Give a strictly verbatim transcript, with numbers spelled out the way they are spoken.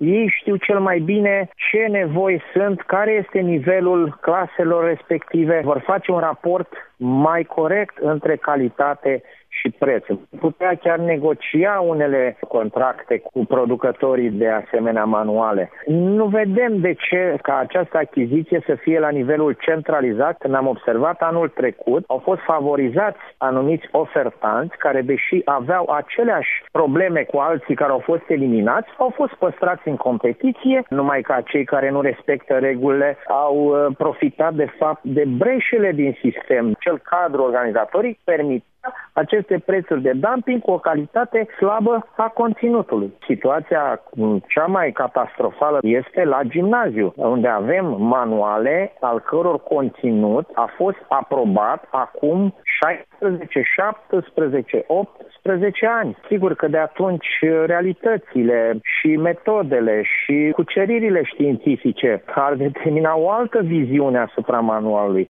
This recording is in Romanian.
Ei știu cel mai bine ce nevoi sunt, care este nivelul claselor respective. Vor face un raport mai corect între calitate și preț. Putea chiar negocia unele contracte cu producătorii de asemenea manuale. Nu vedem de ce ca această achiziție să fie la nivelul centralizat. Când am observat anul trecut, au fost favorizați anumiți ofertanți care, deși aveau aceleași probleme cu alții care au fost eliminați, au fost păstrați în competiție, numai că cei care nu respectă regulile au profitat de fapt de breșele din sistem. Cel cadru organizatoric permite aceste prețuri de dumping cu o calitate slabă a conținutului. Situația cea mai catastrofală este la gimnaziu, unde avem manuale al căror conținut a fost aprobat acum șaisprezece, șaptesprezece, optsprezece ani. Sigur că de atunci realitățile și metodele și cuceririle științifice ar determina o altă viziune asupra manualului.